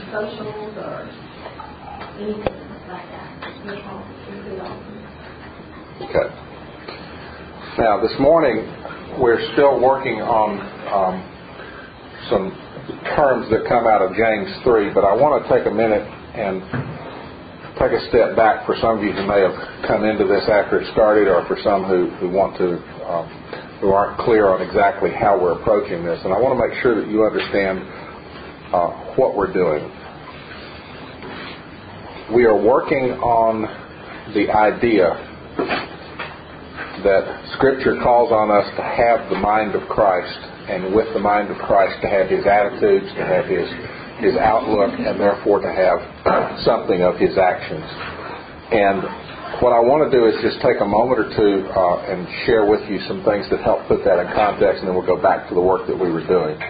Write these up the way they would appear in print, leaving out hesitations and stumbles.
socials or anything like that. Okay. Now, this morning, we're still working on some terms that come out of James 3, but I want to take a minute and take a step back for some of you who may have come into this after it started, or for some who want to, who aren't clear on exactly how we're approaching this. And I want to make sure that you understand what we're doing. We are working on the idea that Scripture calls on us to have the mind of Christ, and with the mind of Christ to have His attitudes, to have His outlook, and therefore to have something of His actions. And what I want to do is just take a moment or two and share with you some things that help put that in context, and then we'll go back to the work that we were doing.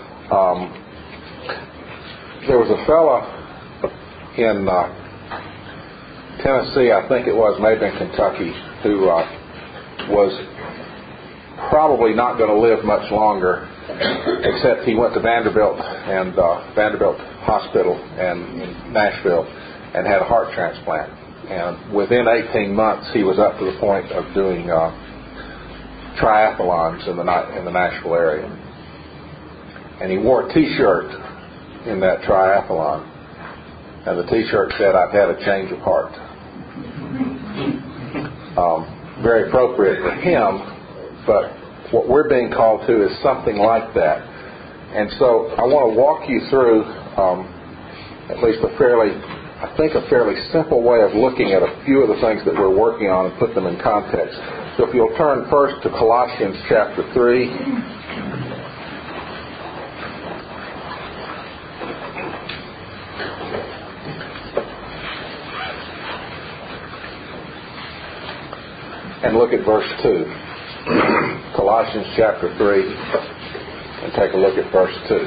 There was a fella in Tennessee, I think it was, maybe in Kentucky, who was probably not going to live much longer, except he went to Vanderbilt Hospital in Nashville and had a heart transplant. And within 18 months, he was up to the point of doing triathlons in the Nashville area. And he wore a T-shirt in that triathlon, and the T-shirt said, "I've had a change of heart." Very appropriate for him, but what we're being called to is something like that. And so I want to walk you through at least a fairly simple way of looking at a few of the things that we're working on and put them in context. So if you'll turn first to Colossians chapter 3. And look at verse 2. Colossians chapter 3, and take a look at verse 2.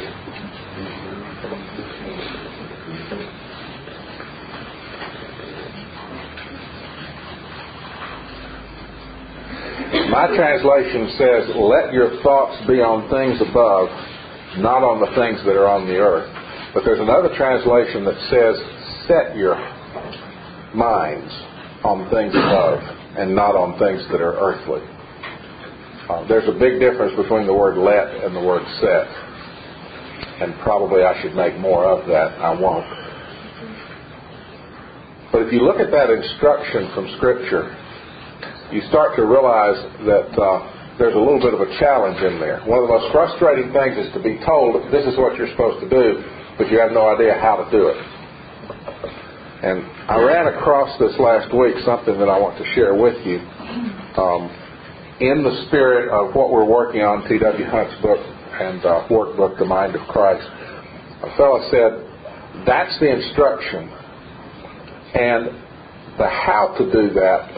My translation says, "Let your thoughts be on things above, not on the things that are on the earth." But there's another translation that says, "Set your minds on things above, and not on things that are earthly." There's a big difference between the word "let" and the word "set." And probably I should make more of that. I won't. But if you look at that instruction from Scripture, you start to realize that there's a little bit of a challenge in there. One of the most frustrating things is to be told, this is what you're supposed to do, but you have no idea how to do it. And I ran across this last week something that I want to share with you in the spirit of what we're working on, T.W. Hunt's book and workbook, The Mind of Christ. A fellow said, that's the instruction, and the how to do that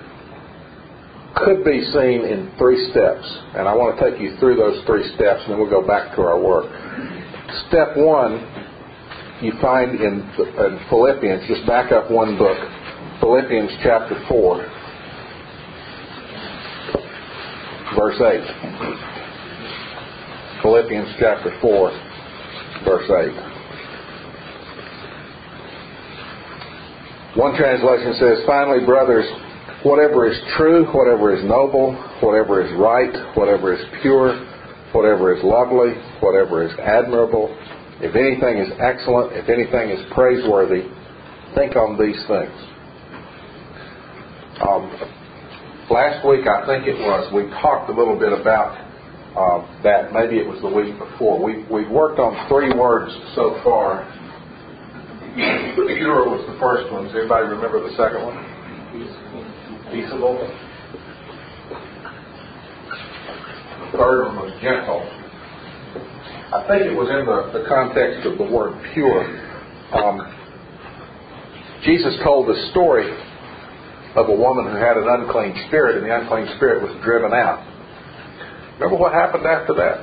could be seen in 3 steps. And I want to take you through those 3 steps, and then we'll go back to our work. Step 1, you find in Philippians, just back up one book, Philippians chapter 4, verse 8. Philippians chapter 4, verse 8. One translation says, "Finally, brothers, whatever is true, whatever is noble, whatever is right, whatever is pure, whatever is lovely, whatever is admirable, if anything is excellent, if anything is praiseworthy, think on these things." Last week, I think it was, we talked a little bit about that. Maybe it was the week before. We've worked on 3 words so far. Pure was the first one. Does anybody remember the second one? Peaceable. The third one was gentle. I think it was in the context of the word pure. Jesus told the story of a woman who had an unclean spirit, and the unclean spirit was driven out. Remember what happened after that?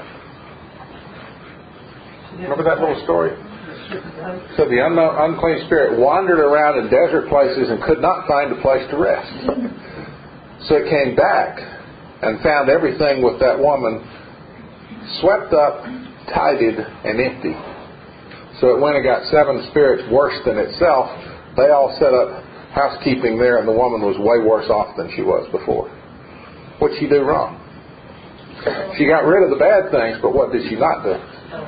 Remember that little story? So the unclean spirit wandered around in desert places and could not find a place to rest. So it came back and found everything with that woman swept up, tidied, and empty. So it went and got 7 spirits worse than itself. They all set up housekeeping there, and the woman was way worse off than she was before. What'd she do wrong? She got rid of the bad things, but what did she not do?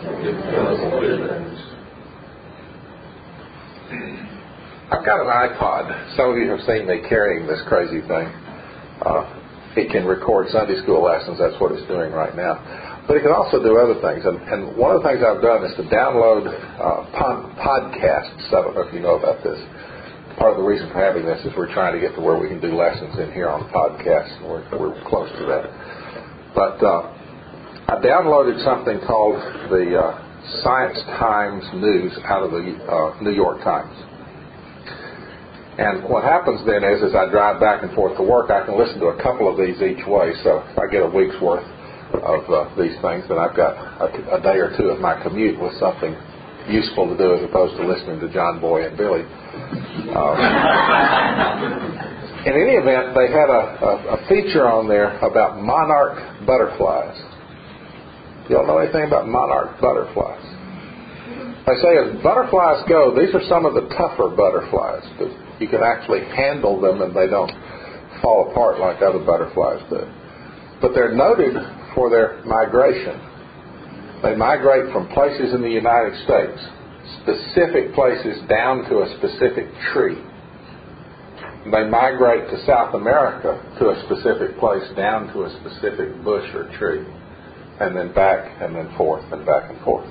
I've got an iPod. Some of you have seen me carrying this crazy thing. It can record Sunday school lessons. That's what it's doing right now. But it can also do other things. And one of the things I've done is to download podcasts. I don't know if you know about this. Part of the reason for having this is we're trying to get to where we can do lessons in here on podcasts. And we're close to that. But I downloaded something called the Science Times News out of the New York Times. And what happens then is, as I drive back and forth to work, I can listen to a couple of these each way. So if I get a week's worth of these things, then I've got a day or two of my commute with something useful to do as opposed to listening to John Boy and Billy. In any event, they had a feature on there about monarch butterflies. You all know anything about monarch butterflies? They say as butterflies go, these are some of the tougher butterflies. You can actually handle them and they don't fall apart like other butterflies do. But they're noted for their migration. They migrate from places in the United States, specific places down to a specific tree. They migrate to South America to a specific place down to a specific bush or tree. And then back and then forth and back and forth.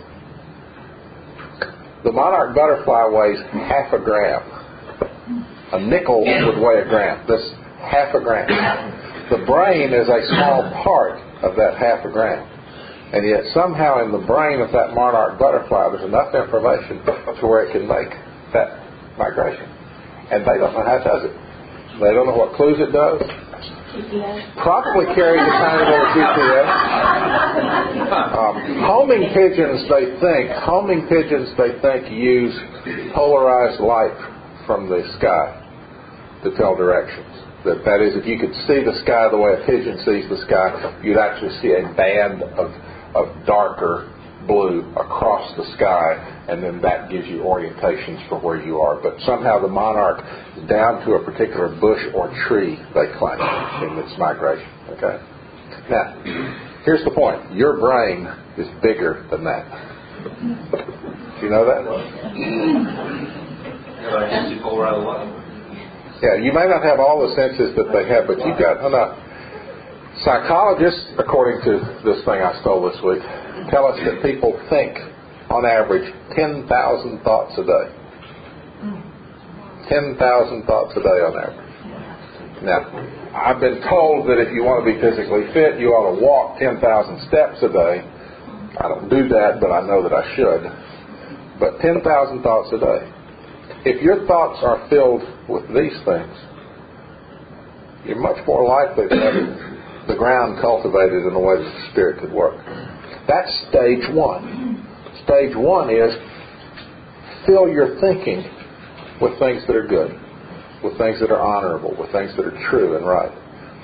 The monarch butterfly weighs half a gram. A nickel would weigh a gram. This half a gram. The brain is a small part of that half a gram. And yet somehow in the brain of that monarch butterfly there's enough information to where it can make that migration. And they don't know how it does it. They don't know what clues it does. Probably carries a tiny little GPS. Homing pigeons, they think, use polarized light from the sky to tell directions. That is, if you could see the sky the way a pigeon sees the sky, you'd actually see a band of darker blue across the sky, and then that gives you orientations for where you are. But somehow the monarch is down to a particular bush or tree, they claim, in its migration. Okay? Now, here's the point. Your brain is bigger than that. Do you know that? Yeah, you may not have all the senses that they have, but you've got enough. Psychologists, according to this thing I stole this week, tell us that people think, on average, 10,000 thoughts a day. 10,000 thoughts a day on average. Now, I've been told that if you want to be physically fit, you ought to walk 10,000 steps a day. I don't do that, but I know that I should. But 10,000 thoughts a day. If your thoughts are filled with these things, you're much more likely to have the ground cultivated in a way that the Spirit could work. That's stage one. Stage one is fill your thinking with things that are good, with things that are honorable, with things that are true and right.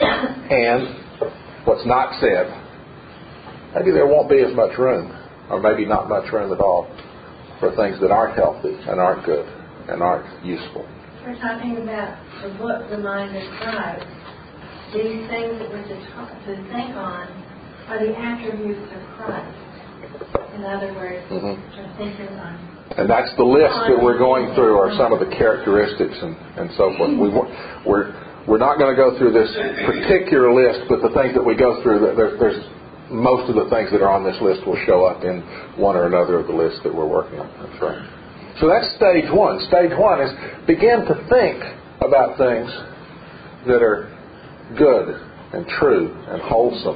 And what's not said, maybe there won't be as much room, or maybe not much room at all, for things that aren't healthy and aren't good and aren't useful. We're talking about the book, The Mind of Christ. These things that we're to think on are the attributes of Christ. In other words, to think on. And that's the list that we're going through, are some of the characteristics and so forth. We're not going to go through this particular list, but the things that we go through, there's most of the things that are on this list will show up in one or another of the lists that we're working on. That's right. So that's stage one. Stage one is begin to think about things that are good and true and wholesome.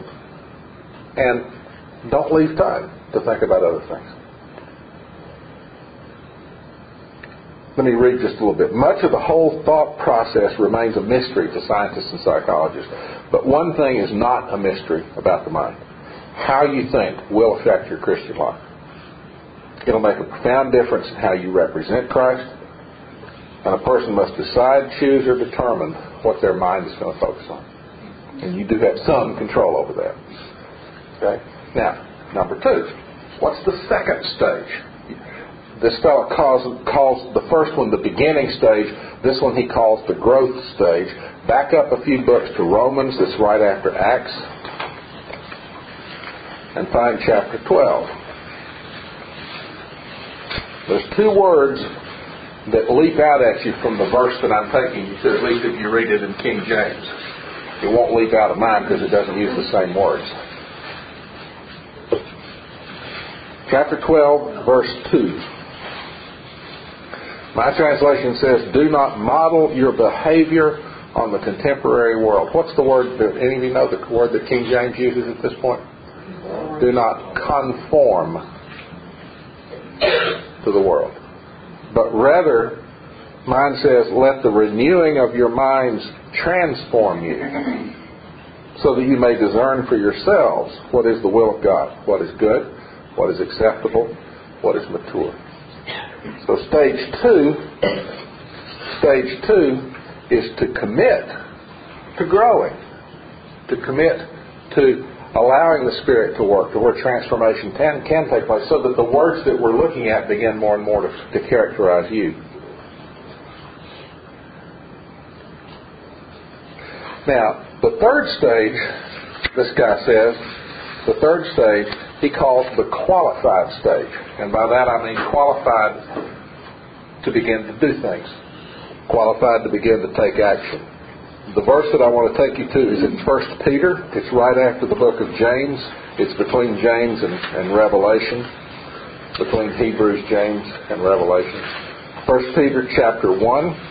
And don't leave time to think about other things. Let me read just a little bit. Much of the whole thought process remains a mystery to scientists and psychologists. But one thing is not a mystery about the mind. How you think will affect your Christian life. It'll make a profound difference in how you represent Christ. And a person must decide, choose, or determine what their mind is going to focus on. And you do have some control over that. Okay? Now, number two. What's the second stage? This fellow calls the first one the beginning stage. This one he calls the growth stage. Back up a few books to Romans. That's right after Acts. And find chapter 12. There's two words that leap out at you from the verse that I'm taking you to, at least if you read it in King James. It won't leap out of mine because it doesn't use the same words. Chapter 12, verse 2. My translation says, do not model your behavior on the contemporary world. What's the word? Any of you know the word that King James uses at this point? Do not conform to the world. But rather, mine says, let the renewing of your minds transform you, so that you may discern for yourselves what is the will of God, what is good, what is acceptable, what is mature. So stage two is to commit to growing, to commit to allowing the Spirit to work, to where transformation can take place, so that the words that we're looking at begin more and more to characterize you. Now, the third stage, this guy says, the third stage, he calls the qualified stage. And by that I mean qualified to begin to do things. Qualified to begin to take action. The verse that I want to take you to is in 1 Peter. It's right after the book of James. It's between James and Revelation. Between Hebrews, James, and Revelation. 1 Peter chapter 1.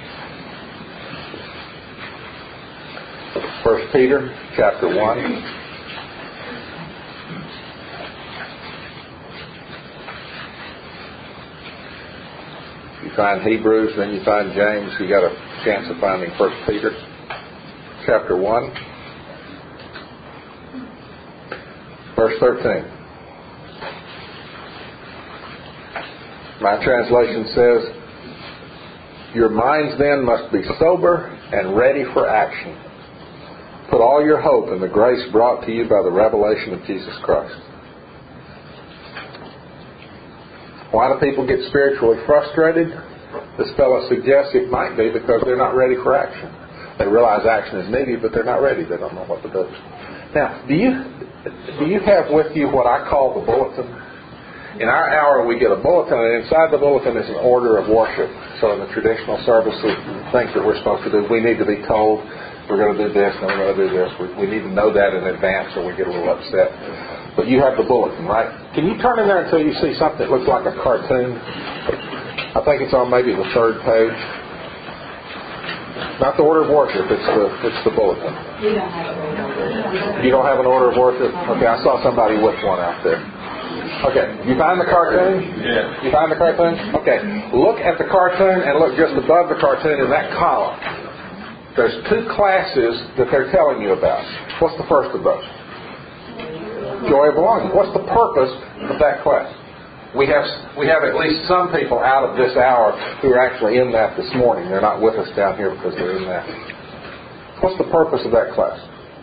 1 Peter chapter 1. You find Hebrews, then you find James. You got a chance of finding 1 Peter chapter 1, verse 13. My translation says, your minds then must be sober and ready for action. Put all your hope in the grace brought to you by the revelation of Jesus Christ. Why do people get spiritually frustrated? This fellow suggests it might be because they're not ready for action. They realize action is needed, but they're not ready. They don't know what to do. Now, do you have with you what I call the bulletin? In our hour, we get a bulletin, and inside the bulletin is an order of worship. So in the traditional services, things that we're supposed to do, we need to be told we're going to do this and we're going to do this. We need to know that in advance or we get a little upset. But you have the bulletin, right? Can you turn in there until you see something that looks like a cartoon? I think it's on maybe the third page. Not the order of worship, it's the bulletin. You don't have an order of worship? Okay, I saw somebody with one out there. Okay, you find the cartoon? Yeah. You find the cartoon? Okay, look at the cartoon and look just above the cartoon in that column. There's two classes that they're telling you about. What's the first of those? Joy of belonging. What's the purpose of that class? We have at least some people out of this hour who are actually in that this morning. They're not with us down here because they're in that. What's the purpose of that class?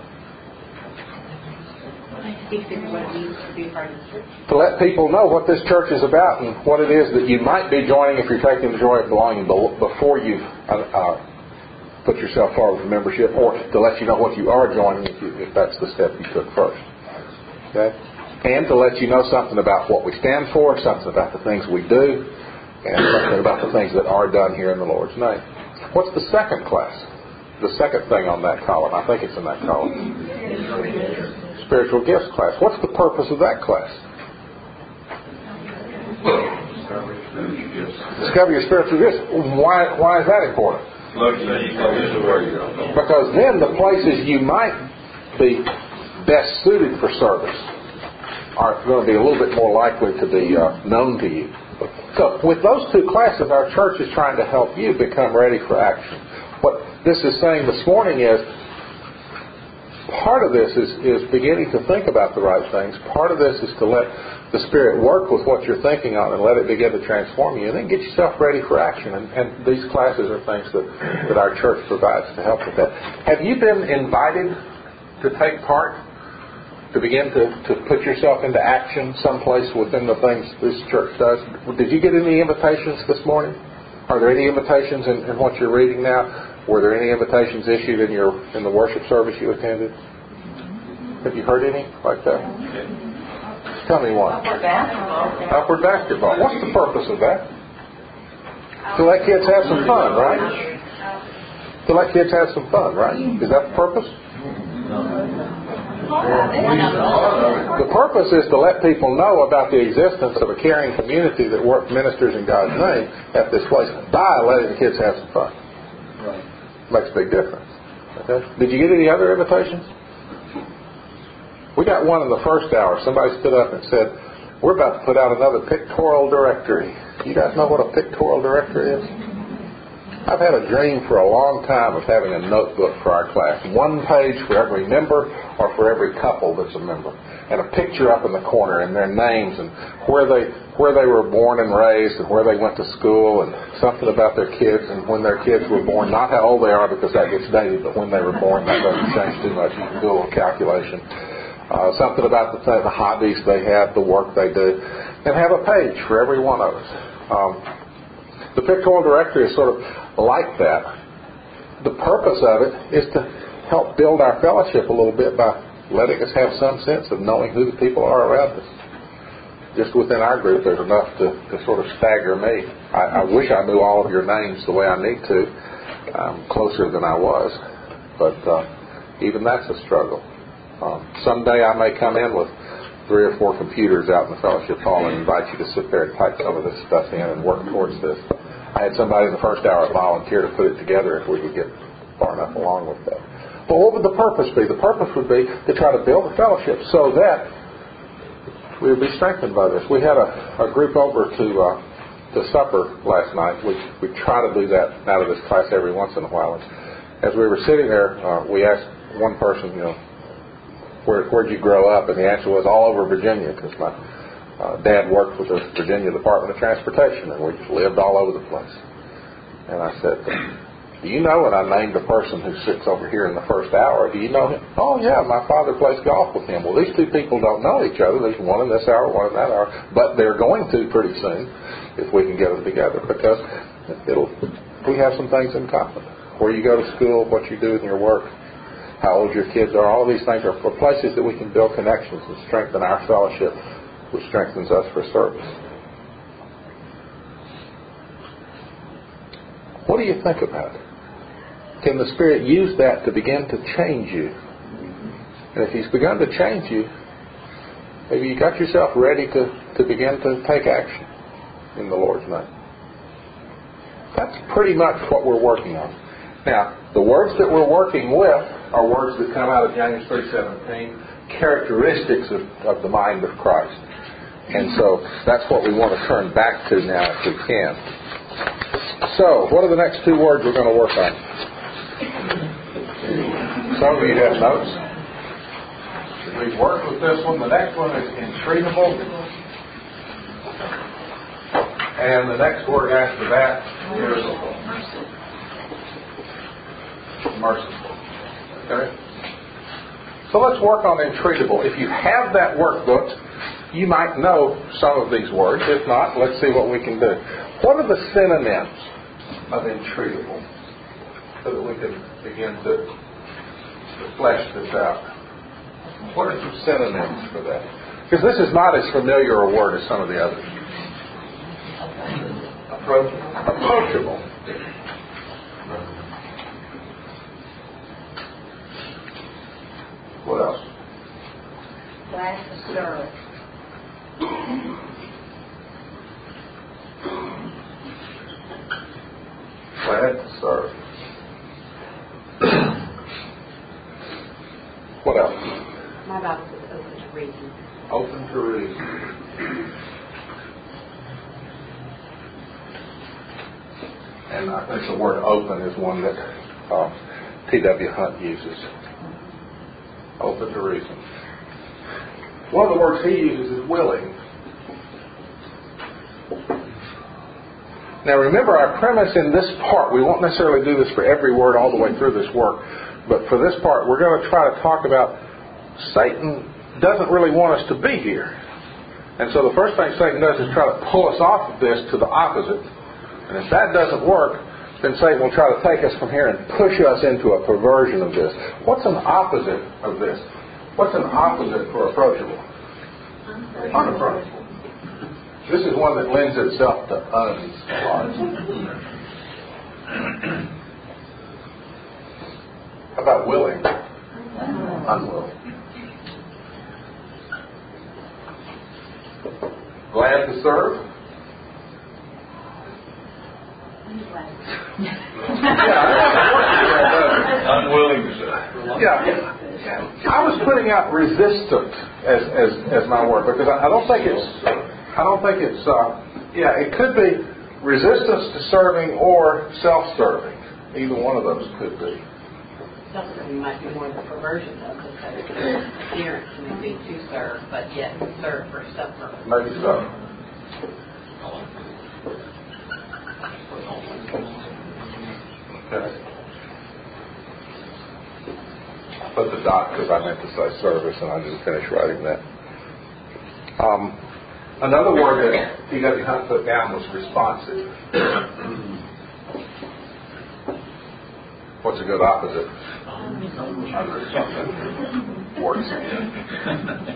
To let people know what this church is about and what it is that you might be joining if you're taking the joy of belonging before you put yourself forward for membership, or to let you know what you are joining if that's the step you took first. Okay? And to let you know something about what we stand for, something about the things we do, and something about the things that are done here in the Lord's name. What's the second class? The second thing on that column. I think it's in that column. Spiritual gifts class. What's the purpose of that class? Discover your spiritual gifts. Why is that important? Because then the places you might be best suited for service are going to be a little bit more likely to be known to you. So with those two classes, our church is trying to help you become ready for action. What this is saying this morning is part of this is beginning to think about the right things. Part of this is to let the Spirit work with what you're thinking on and let it begin to transform you. And then get yourself ready for action. And these classes are things that our church provides to help with that. Have you been invited to take part to begin to put yourself into action someplace within the things this church does? Did you get any invitations this morning? Are there any invitations in what you're reading now? Were there any invitations issued in the worship service you attended? Have you heard any like that? Tell me one. Upward basketball. What's the purpose of that? To let kids have some fun, right? To let kids have some fun, right? Is that the purpose? The purpose is to let people know about the existence of a caring community that ministers in God's name at this place by letting the kids have some fun. Makes a big difference. Okay? Did you get any other invitations? We got one in the first hour. Somebody stood up and said, we're about to put out another pictorial directory. You guys know what a pictorial directory is? I've had a dream for a long time of having a notebook for our class. One page for every member or for every couple that's a member. And a picture up in the corner and their names and where they were born and raised and where they went to school and something about their kids and when their kids were born. Not how old they are because that gets dated, but when they were born, that doesn't change too much. You can do a little calculation. Something about the hobbies they have, the work they do. And have a page for every one of us. The pictorial directory is sort of like that. The purpose of it is to help build our fellowship a little bit by letting us have some sense of knowing who the people are around us. Just within our group, there's enough to sort of stagger me. I wish I knew all of your names the way I need to. I'm closer than I was. But even that's a struggle. Someday I may come in with 3 or 4 computers out in the fellowship hall and invite you to sit there and type some of this stuff in and work towards this. I had somebody in the first hour volunteer to put it together if we could get far enough along with that. But what would the purpose be? The purpose would be to try to build a fellowship so that we would be strengthened by this. We had a group over to supper last night. We try to do that out of this class every once in a while. And as we were sitting there, we asked one person, where'd you grow up? And the answer was all over Virginia because my Dad worked with the Virginia Department of Transportation, and we just lived all over the place. And I said, do you know? And I named the person who sits over here in the first hour. Do you know him? Oh, yeah, my father plays golf with him. Well, these 2 people don't know each other. There's one in this hour, one in that hour. But they're going to pretty soon if we can get them together because we have some things in common. Where you go to school, what you do in your work, how old your kids are, all these things are places that we can build connections and strengthen our fellowship, which strengthens us for service. What do you think about it? Can the Spirit use that to begin to change you? And if He's begun to change you, maybe you got yourself ready to begin to take action in the Lord's name. That's pretty much what we're working on. Now, the words that we're working with are words that come out of James 3:17, characteristics of the mind of Christ. And so that's what we want to turn back to now if we can. So, what are the next 2 words we're going to work on? Some of you have notes. We've worked with this one. The next one is entreatable. And the next word after that is merciful. Okay? So let's work on entreatable. If you have that workbook, you might know some of these words. If not, let's see what we can do. What are the synonyms of entreatable? So that we can begin to flesh this out. What are some synonyms for that? Because this is not as familiar a word as some of the others. Approachable. What else? Glad to serve. Glad to serve. What else? My Bible says open to reason. Open to reason. And I think the word open is one that T.W. Hunt uses. Open to reason. One of the words he uses is willing. Now remember, our premise in this part, we won't necessarily do this for every word all the way through this work, but for this part, we're going to try to talk about Satan doesn't really want us to be here. And so the first thing Satan does is try to pull us off of this to the opposite. And if that doesn't work, then Satan will try to take us from here and push us into a perversion of this. What's an opposite of this? What's an opposite for approachable? Unapproachable. This is one that lends itself to uns a lot. How about willing? Unwilling. Glad to serve? Unwilling to serve. Yeah. I was putting out resistant as my word because I don't think it's it could be resistance to serving or self-serving. Either one of those could be. Self-serving might be more the perversion of the appearance maybe to serve, but yet serve for self-serving. Maybe so. Okay. Put the dot because I meant to say service and I didn't finish writing that. Another word that T.W. Hunt put down was responsive. What's a good opposite? Unresponsive. Works again.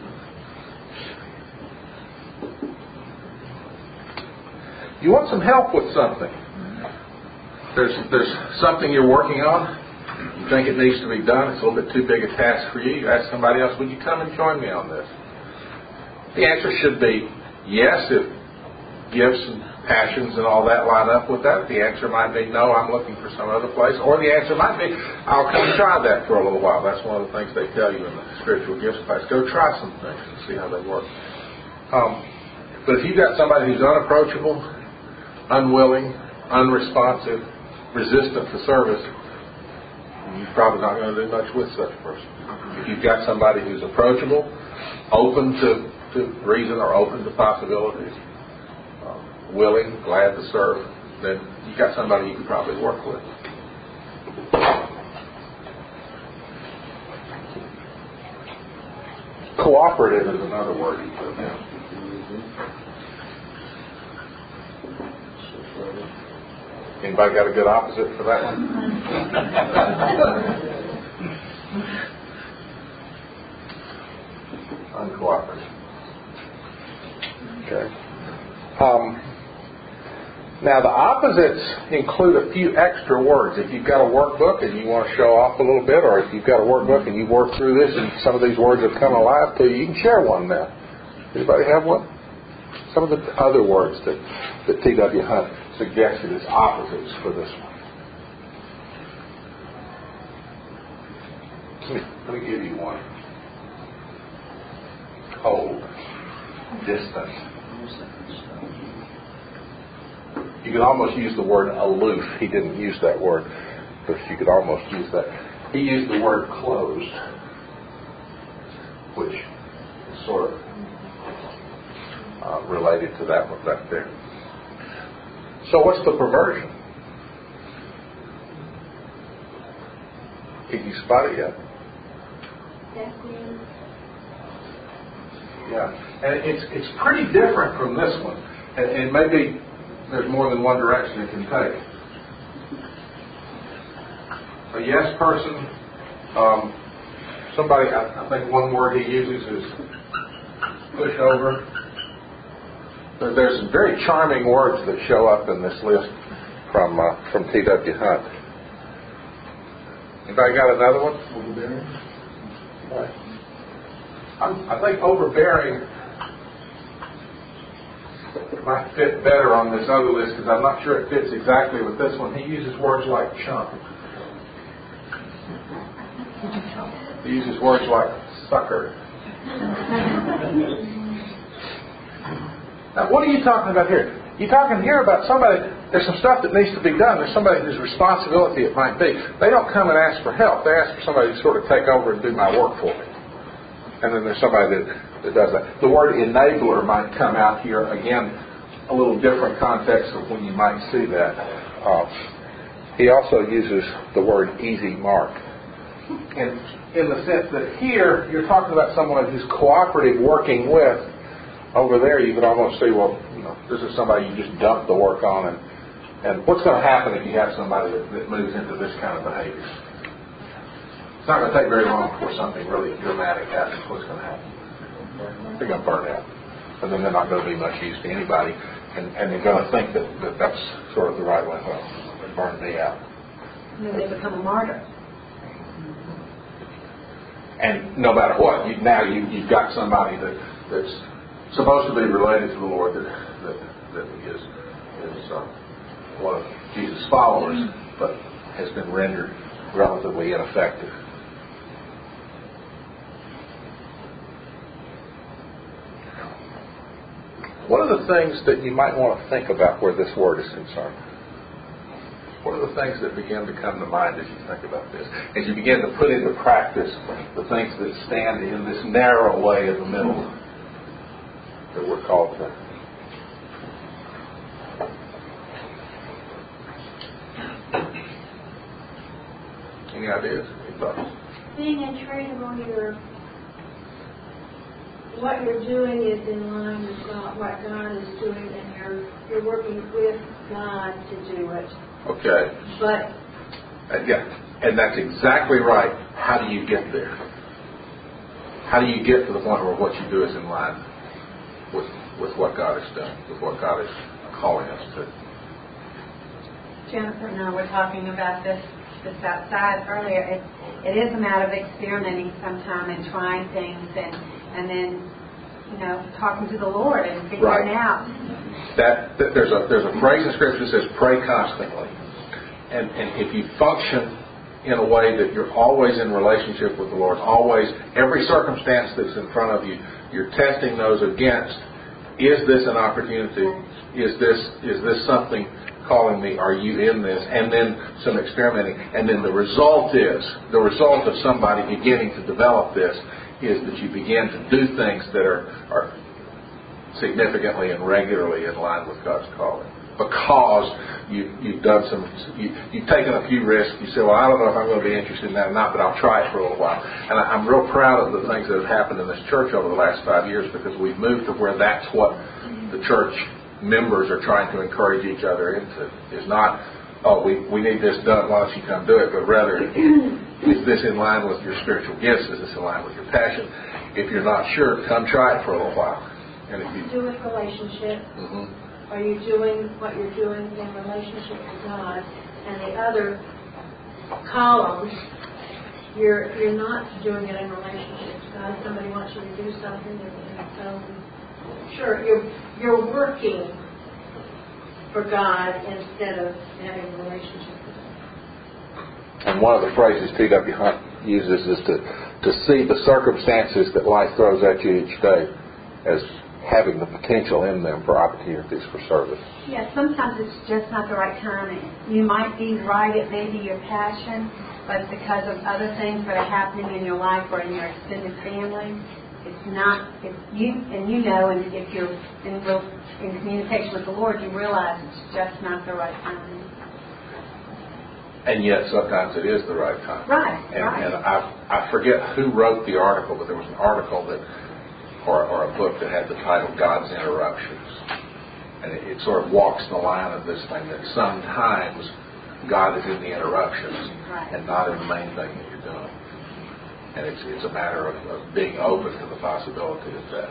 You want some help with something. There's something you're working on. You think it needs to be done. It's a little bit too big a task for you. You ask somebody else, would you come and join me on this? The answer should be yes if gifts and passions and all that line up with that. The answer might be no, I'm looking for some other place. Or the answer might be, I'll come try that for a little while. That's one of the things they tell you in the spiritual gifts class. Go try some things and see how they work. But if you've got somebody who's unapproachable, unwilling, unresponsive, resistant to service, you're probably not going to do much with such a person. If you've got somebody who's approachable, open to reason or open to possibilities, willing, glad to serve, then you've got somebody you can probably work with. Cooperative is another word you put down. Anybody got a good opposite for that one? Uncooperative. Okay. Now the opposites include a few extra words. If you've got a workbook and you want to show off a little bit, or if you've got a workbook and you've worked through this and some of these words have come alive to you, you can share one now. Anybody have one? Some of the other words that T.W. Hunt suggested as opposites for this one. Let me give you one. Cold. Distant. You could almost use the word aloof. He didn't use that word, but you could almost use that. He used the word closed, which is sort of related to that one back there. So what's the perversion? Did you spot it yet? Yeah, and it's pretty different from this one, and maybe there's more than one direction it can take. A yes person, somebody, I think one word he uses is push over. There's some very charming words that show up in this list from T.W. Hunt. Anybody got another one? Overbearing. Right. I think overbearing might fit better on this other list because I'm not sure it fits exactly with this one. He uses words like chump. He uses words like sucker. Now, what are you talking about here? You're talking here about somebody, there's some stuff that needs to be done. There's somebody whose responsibility it might be. They don't come and ask for help. They ask for somebody to sort of take over and do my work for me. And then there's somebody that does that. The word enabler might come out here, again, a little different context of when you might see that. He also uses the word easy mark. in the sense that here you're talking about someone who's cooperative, working with. Over there, you could almost say, well, this is somebody you just dump the work on, and what's going to happen if you have somebody that moves into this kind of behavior? It's not going to take very long before something really dramatic happens. What's going to happen? They're going to burn out, and then they're not going to be much use to anybody, and they're going to think that that's sort of the right way. Well, they burned me out. And then they become a martyr. And no matter what, you've got somebody that's supposed to be related to the Lord that is one of Jesus' followers, but has been rendered relatively ineffective. What are the things that you might want to think about where this word is concerned? What are the things that begin to come to mind as you think about this? As you begin to put into practice the things that stand in this narrow way in the middle that we're called to. Any ideas? Any thoughts? Being intriguable, what you're doing is in line with what God is doing, and you're working with God to do it. Okay. But and that's exactly right. How do you get there? How do you get to the point where what you do is in line with what God has done, with what God is calling us to? Jennifer and I were talking about this just outside earlier. It is a matter of experimenting sometime and trying things and then talking to the Lord and figuring out. There's a phrase in Scripture that says pray constantly, and if you function in a way that you're always in relationship with the Lord, always, every circumstance that's in front of you, you're testing those against, is this an opportunity? Is this something calling me? Are you in this? And then some experimenting. And then the result of somebody beginning to develop this is that you begin to do things that are significantly and regularly in line with God's calling. Because you've taken a few risks. You say, well, I don't know if I'm going to be interested in that or not, but I'll try it for a little while. And I'm real proud of the things that have happened in this church over the last 5 years, because we've moved to where that's what the church members are trying to encourage each other into. It's not, we need this done, why don't you come do it, but rather, is this in line with your spiritual gifts? Is this in line with your passion? If you're not sure, come try it for a little while. And if you do with relationship, are you doing what you're doing in relationship with God? And the other columns, you're not doing it in relationship to God. Somebody wants you to do something, and so sure, you're working for God instead of having a relationship with Him. And one of the phrases T.W. Hunt uses is to see the circumstances that life throws at you each day as having the potential in them for opportunities for service. Yeah, sometimes it's just not the right timing. You might be right, it may be your passion, but because of other things that are happening in your life or in your extended family, it's not, and if you're in communication with the Lord, you realize it's just not the right timing. And yet sometimes it is the right time. Right. And I forget who wrote the article, but there was an article or a book that had the title God's Interruptions. And it sort of walks the line of this thing that sometimes God is in the interruptions and not in the main thing that you're doing. And it's a matter of being open to the possibility of that.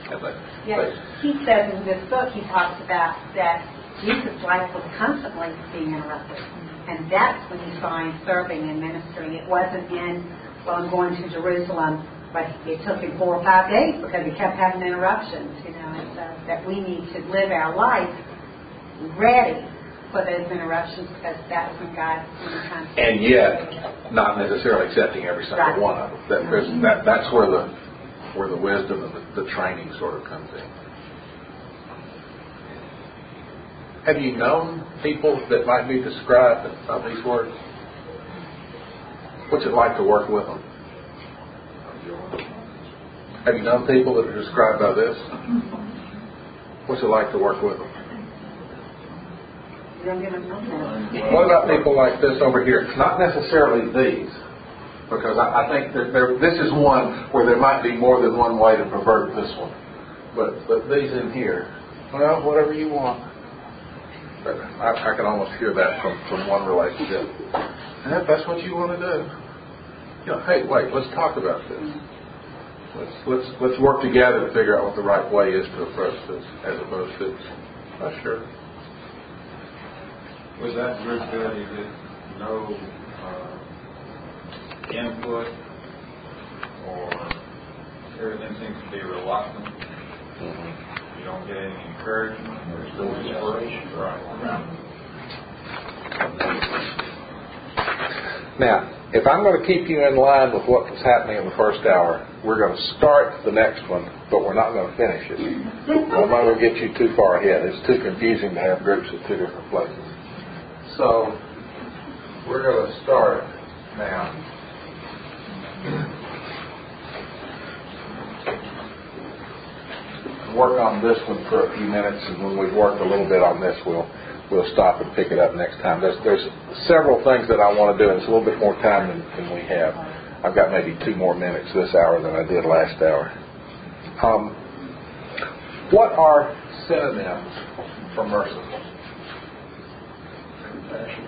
He says in this book, he talks about that Jesus' life was constantly being interrupted. And that's when you find serving and ministry. It wasn't I'm going to Jerusalem, but it took him 4 or 5 days because he kept having interruptions, and that we need to live our life ready for those interruptions, because that's when God comes. And yet, not necessarily accepting every single one of them. That's where the wisdom and the training sort of comes in. Have you known people that might be described by these words? What's it like to work with them? Have you known people that are described by this? What's it like to work with them? What about people like this over here? Not necessarily these, because I think that this is one where there might be more than one way to pervert this one. But these in here, well, whatever you want. But I can almost hear that from one relationship. And if that's what you want to do, hey, wait, let's talk about this. Let's work together to figure out what the right way is to approach this, as opposed to, oh, sure. Was that group there you get no input, or everything seems to be reluctant? Mm-hmm. You don't get any encouragement. There's no inspiration. Right. Now, if I'm going to keep you in line with what was happening in the first hour, we're going to start the next one, but we're not going to finish it. I'm not going to get you too far ahead. It's too confusing to have groups at two different places. So, we're going to start now. Work on this one for a few minutes, and when we've worked a little bit on this, we'll stop and pick it up next time. There's several things that I want to do, and it's a little bit more time than we have. I've got maybe 2 more minutes this hour than I did last hour. What are synonyms for merciful? Compassion.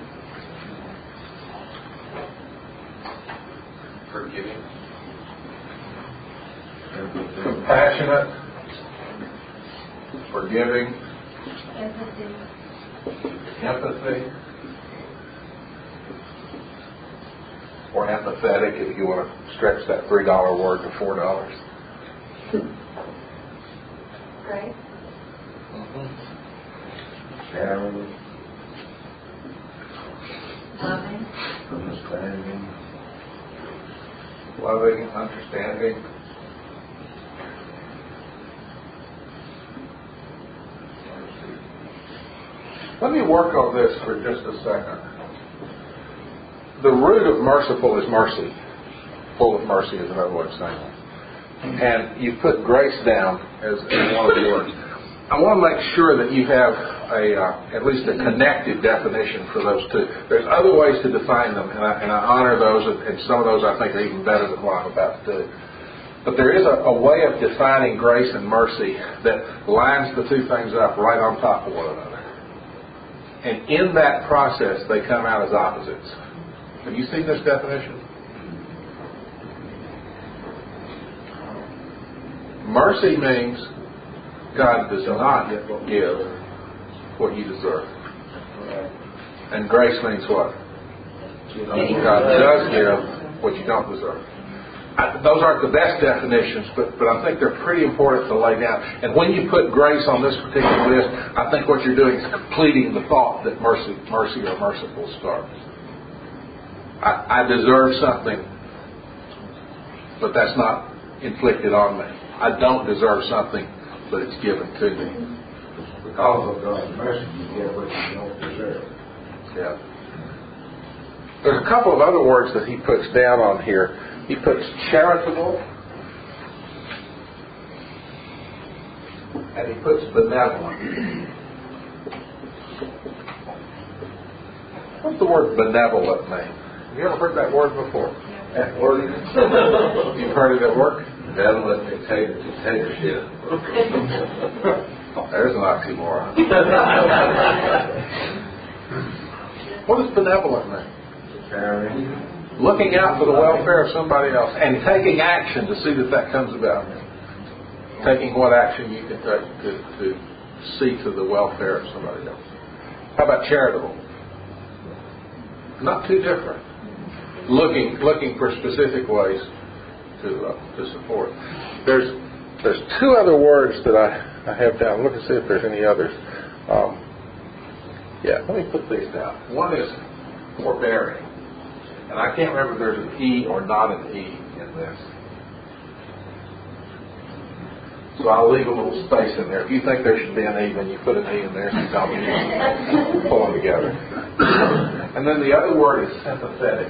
Forgiving. Compassionate. Forgiving. Empathy. Or empathetic, if you want to stretch that $3 word to $4. Great. Sharing. Loving. Understanding. Loving, understanding. Let me work on this for just a second. The root of merciful is mercy. Full of mercy is another way of saying it. And you put grace down as one of the words. I want to make sure that you have at least a connected definition for those two. There's other ways to define them, and I honor those, and some of those I think are even better than what I'm about to do. But there is a way of defining grace and mercy that lines the two things up right on top of one another. And in that process, they come out as opposites. Have you seen this definition? Mercy means God does not give what you deserve. And grace means what? God does give what you don't deserve. Those aren't the best definitions, but I think they're pretty important to lay down. And when you put grace on this particular list, I think what you're doing is completing the thought that mercy or merciful starts. I deserve something, but that's not inflicted on me. I don't deserve something, but it's given to me. Because of God's mercy, you get what you don't deserve. Yeah. There's a couple of other words that he puts down on here. He puts charitable, and he puts benevolent. What's the word benevolent mean? Have you ever heard that word before? At work. You've heard it at work? Benevolent dictatorship. There's an oxymoron. What does benevolent mean? Caring. Looking out for the welfare of somebody else and taking action to see that comes about. Taking what action you can take to see to the welfare of somebody else. How about charitable? Not too different. Looking for specific ways to support. There's 2 other words that I have down. Look and see if there's any others. Let me put these down. One is forbearing. And I can't remember if there's an E or not an E in this. So I'll leave a little space in there. If you think there should be an E, then you put an E in there so you don't pull them together. And then the other word is sympathetic.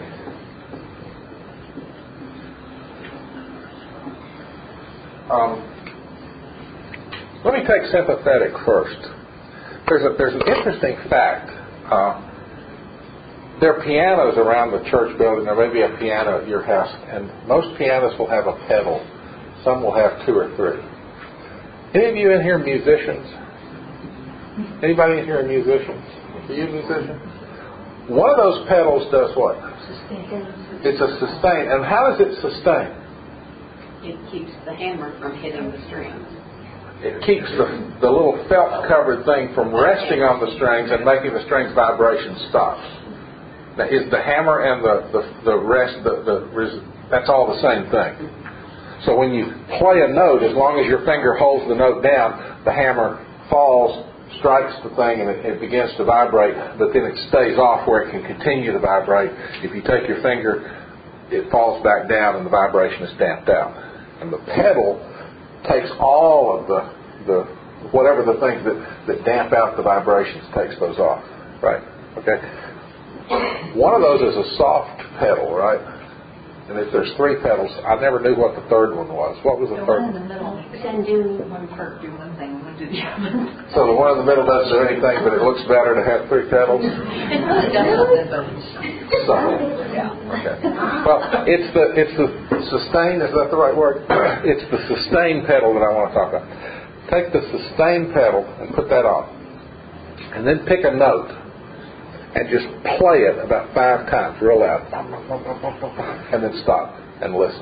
Let me take sympathetic first. There's an interesting fact. There are pianos around the church building. There may be a piano at your house, and most pianos will have a pedal. Some will have 2 or 3. Any of you in here musicians? Anybody in here are musicians? Are you a musician? One of those pedals does what? It's a sustain. And how does it sustain? It keeps the hammer from hitting the strings. It keeps the little felt-covered thing from resting on the strings and making the strings' vibration stop. Now, is the hammer and the rest, that's all the same thing. So when you play a note, as long as your finger holds the note down, the hammer falls, strikes the thing, and it begins to vibrate, but then it stays off where it can continue to vibrate. If you take your finger, it falls back down and the vibration is damped out. And the pedal takes all of the whatever the things that damp out the vibrations, takes those off. Right? Okay? One of those is a soft pedal, right? And if there's 3 pedals, I never knew what the third one was. What was the third one? The one in the middle can do one part, do one thing, one do the other. So the one in the middle doesn't do anything, but it looks better to have 3 pedals? It really does. So, okay. Well, it's the sustain, is that the right word? It's the sustain pedal that I want to talk about. Take the sustain pedal and put that on. And then pick a note and just play it about 5 times real loud. And then stop and listen.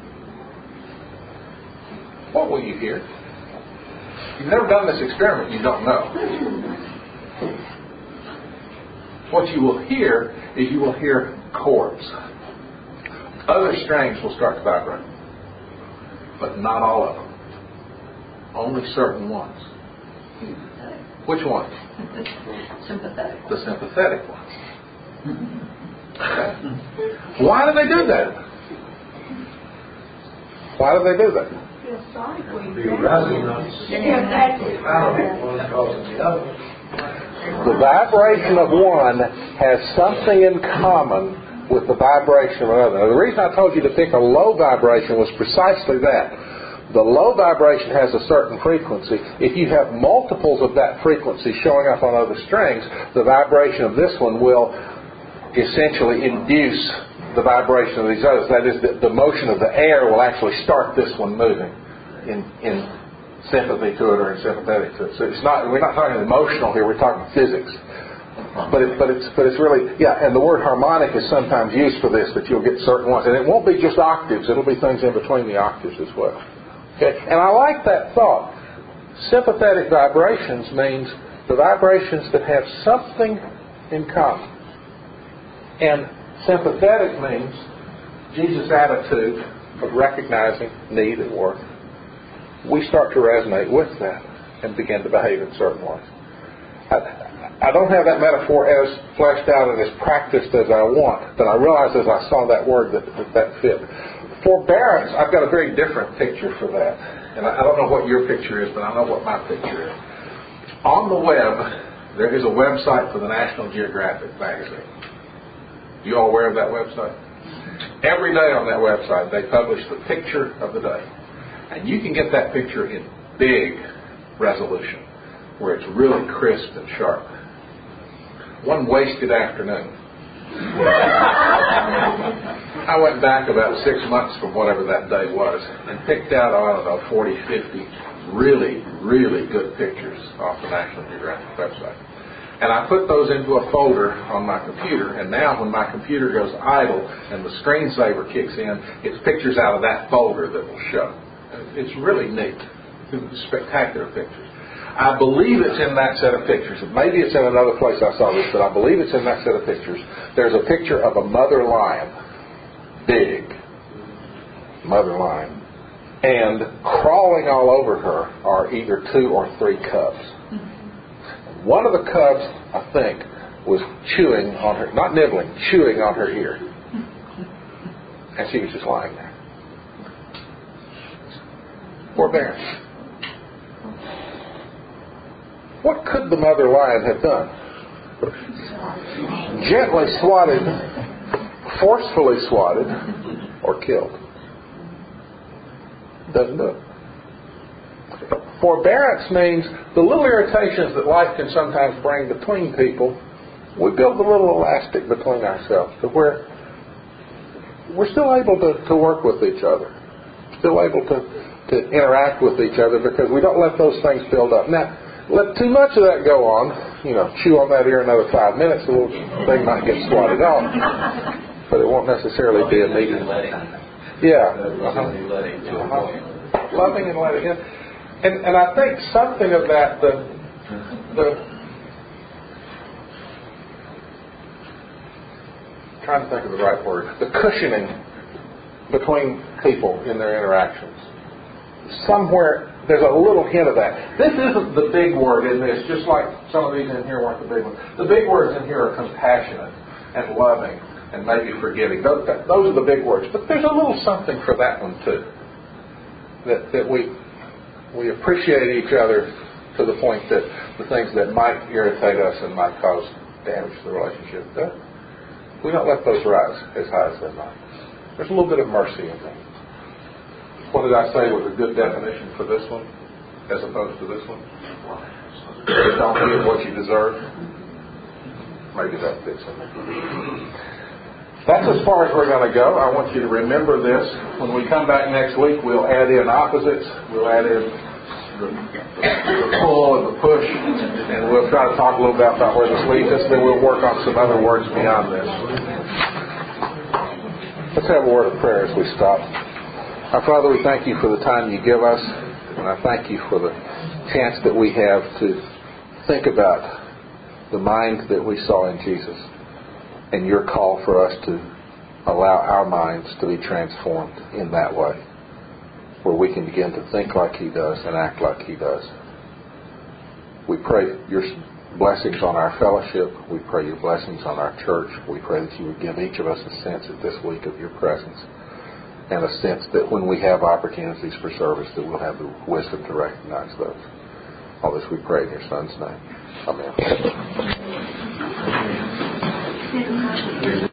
What will you hear? You've never done this experiment, you don't know. What you will hear is you will hear chords. Other strings will start to vibrate, but not all of them. Only certain ones. Which ones? Sympathetic. The sympathetic ones. Okay. Why do they do that? Why do they do that? The resonance. One causes the other. The vibration of one has something in common with the vibration of another. Now, the reason I told you to pick a low vibration was precisely that. The low vibration has a certain frequency. If you have multiples of that frequency showing up on other strings, the vibration of this one will essentially induce the vibration of these others. That is, the motion of the air will actually start this one moving in sympathy to it or in sympathetic to it. So we're not talking emotional here, we're talking physics. But it's really, and the word harmonic is sometimes used for this, that you'll get certain ones. And it won't be just octaves, it'll be things in between the octaves as well. Okay? And I like that thought. Sympathetic vibrations means the vibrations that have something in common. And sympathetic means Jesus' attitude of recognizing need and worth. We start to resonate with that and begin to behave in certain ways. I don't have that metaphor as fleshed out and as practiced as I want, but I realized as I saw that word that fit. Forbearance, I've got a very different picture for that. And I don't know what your picture is, but I know what my picture is. On the web, there is a website for the National Geographic magazine. You all aware of that website? Every day on that website, they publish the picture of the day. And you can get that picture in big resolution, where it's really crisp and sharp. One wasted afternoon, I went back about 6 months from whatever that day was and picked out, 40, 50 really, really good pictures off the National Geographic website. And I put those into a folder on my computer, and now when my computer goes idle and the screensaver kicks in, it's pictures out of that folder that will show. It's really neat. Spectacular pictures. I believe it's in that set of pictures. Maybe it's in another place I saw this, but I believe it's in that set of pictures. There's a picture of a mother lion. Big mother lion. And crawling all over her are either 2 or 3 cubs. One of the cubs, I think, was chewing on her, not nibbling, chewing on her ear. And she was just lying there. Forbearance. What could the mother lion have done? Gently swatted, forcefully swatted, or killed. Doesn't do it. Forbearance means the little irritations that life can sometimes bring between people, we build a little elastic between ourselves to where we're still able to work with each other, still able to interact with each other, because we don't let those things build up. Now, let too much of that go on, chew on that ear another 5 minutes, the little thing might get swatted off, but it won't necessarily be immediate. Yeah. Loving and letting in. And I think something of that, trying to think of the right word, the cushioning between people in their interactions. Somewhere there's a little hint of that. This isn't the big word in this, just like some of these in here weren't the big ones. The big words in here are compassionate and loving and maybe forgiving. Those are the big words. But there's a little something for that one too. That we appreciate each other to the point that the things that might irritate us and might cause damage to the relationship, we don't let those rise as high as they might. There's a little bit of mercy in that. What did I say was a good definition for this one as opposed to this one? Don't get what you deserve. Maybe that fits in. That's as far as we're going to go. I want you to remember this. When we come back next week, we'll add in opposites. We'll add in the pull and the push, and we'll try to talk a little bit about where this leads us. Then we'll work on some other words beyond this. Let's have a word of prayer as we stop. Our Father, we thank you for the time you give us, and I thank you for the chance that we have to think about the mind that we saw in Jesus and your call for us to allow our minds to be transformed in that way, where we can begin to think like he does and act like he does. We pray your blessings on our fellowship. We pray your blessings on our church. We pray that you would give each of us a sense at this week of your presence, and a sense that when we have opportunities for service, that we'll have the wisdom to recognize those. All this we pray in your Son's name. Amen.